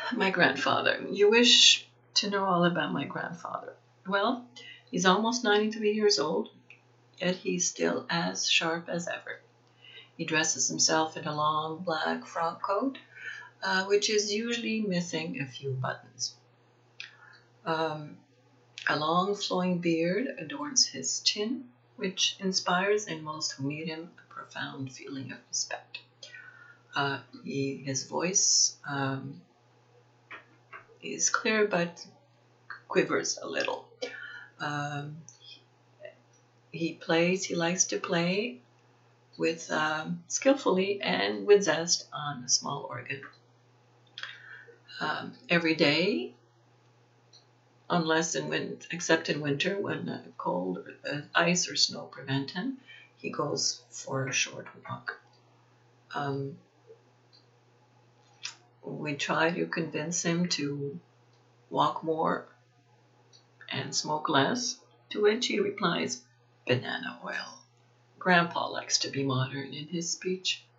My grandfather. You wish to know all about my grandfather. Well, he's almost 93 years old, yet he's still as sharp as ever. He dresses himself in a long black frock coat, which is usually missing a few buttons. Um, a long flowing beard adorns his chin, which inspires in most who meet him a profound feeling of respect. His voice is clear but quivers a little. Um, he likes to play with skillfully and with zest on a small organ. Every day, except in winter when cold, ice or snow prevent him, he goes for a short walk. Um, we try to convince him to walk more and smoke less, to which he replies, banana oil. Grandpa likes to be modern in his speech.